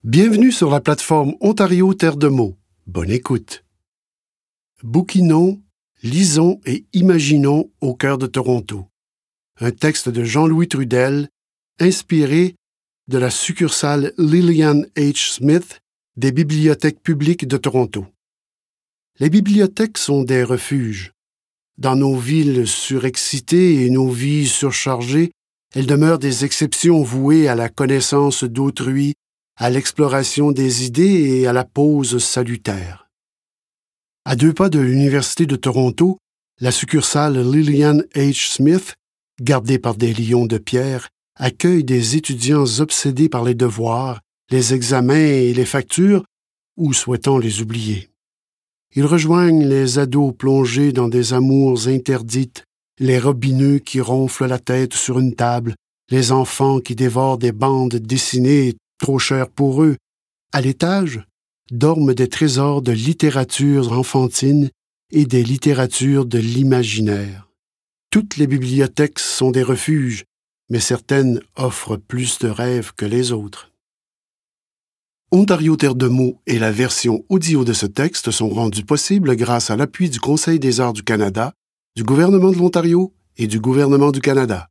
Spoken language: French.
Bienvenue sur la plateforme Ontario Terre de mots. Bonne écoute. Bouquinons, lisons et imaginons au cœur de Toronto. Un texte de Jean-Louis Trudel, inspiré de la succursale Lillian H. Smith des bibliothèques publiques de Toronto. Les bibliothèques sont des refuges. Dans nos villes surexcitées et nos vies surchargées, elles demeurent des exceptions vouées à la connaissance d'autrui, à l'exploration des idées et à la pause salutaire. À 2 pas de l'Université de Toronto, la succursale Lillian H. Smith, gardée par des lions de pierre, accueille des étudiants obsédés par les devoirs, les examens et les factures, ou souhaitant les oublier. Ils rejoignent les ados plongés dans des amours interdites, les robineux qui ronflent la tête sur une table, les enfants qui dévorent des bandes dessinées trop chères pour eux. À l'étage, dorment des trésors de littérature enfantine et des littératures de l'imaginaire. Toutes les bibliothèques sont des refuges, mais certaines offrent plus de rêves que les autres. Ontario Terre de mots et la version audio de ce texte sont rendus possibles grâce à l'appui du Conseil des arts du Canada, du gouvernement de l'Ontario et du gouvernement du Canada.